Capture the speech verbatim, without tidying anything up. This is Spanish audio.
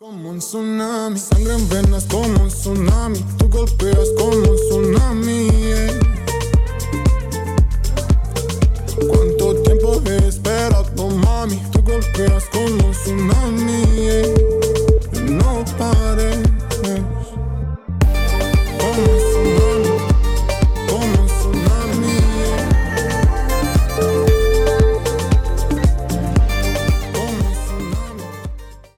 Como un tsunami, sangre en venas como un tsunami. Tú golpeas como un tsunami, yeah.